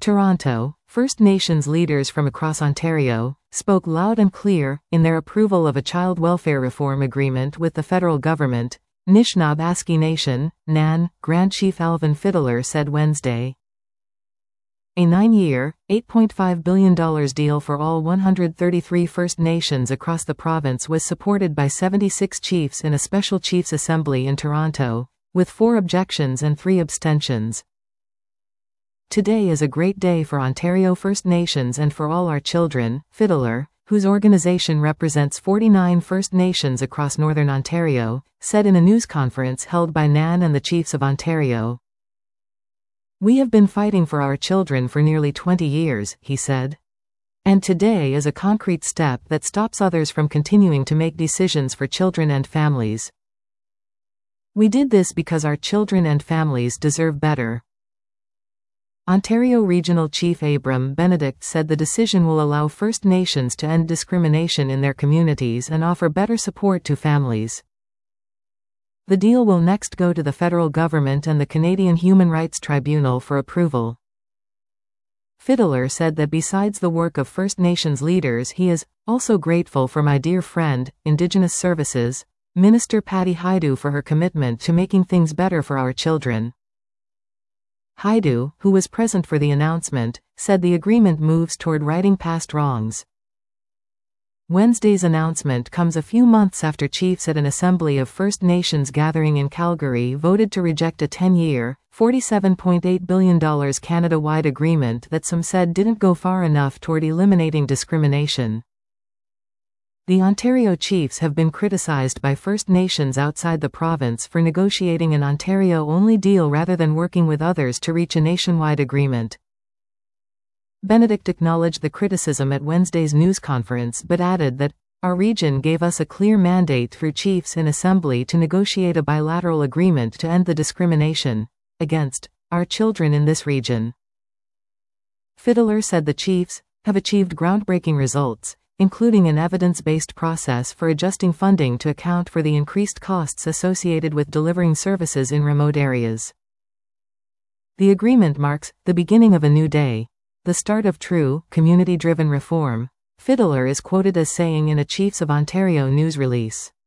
Toronto, First Nations leaders from across Ontario spoke loud and clear in their approval of a child welfare reform agreement with the federal government, Anishinaabe Nation, NAN, Grand Chief Alvin Fiddler said Wednesday. A 9-year, $8.5 billion deal for all 133 First Nations across the province was supported by 76 chiefs in a special chiefs assembly in Toronto, with 4 objections and 3 abstentions. Today is a great day for Ontario First Nations and for all our children, Fiddler, whose organization represents 49 First Nations across Northern Ontario, said in a news conference held by NAN and the Chiefs of Ontario. "We have been fighting for our children for nearly 20 years, he said. And today is a concrete step that stops others from continuing to make decisions for children and families. We did this because our children and families deserve better." Ontario Regional Chief Abram Benedict said the decision will allow First Nations to end discrimination in their communities and offer better support to families. The deal will next go to the federal government and the Canadian Human Rights Tribunal for approval. Fiddler said that besides the work of First Nations leaders, he is also grateful for my dear friend, Indigenous Services, Minister Patty Hajdu, for her commitment to making things better for our children. Hajdu, who was present for the announcement, said the agreement moves toward righting past wrongs. Wednesday's announcement comes a few months after chiefs at an assembly of First Nations gathering in Calgary voted to reject a 10-year, $47.8 billion Canada-wide agreement that some said didn't go far enough toward eliminating discrimination. The Ontario Chiefs have been criticized by First Nations outside the province for negotiating an Ontario-only deal rather than working with others to reach a nationwide agreement. Benedict acknowledged the criticism at Wednesday's news conference but added that, "Our region gave us a clear mandate through Chiefs in Assembly to negotiate a bilateral agreement to end the discrimination against our children in this region." Fiddler said the Chiefs have achieved groundbreaking results, including an evidence-based process for adjusting funding to account for the increased costs associated with delivering services in remote areas. The agreement marks the beginning of a new day, the start of true, community-driven reform, Fiddler is quoted as saying in a Chiefs of Ontario news release.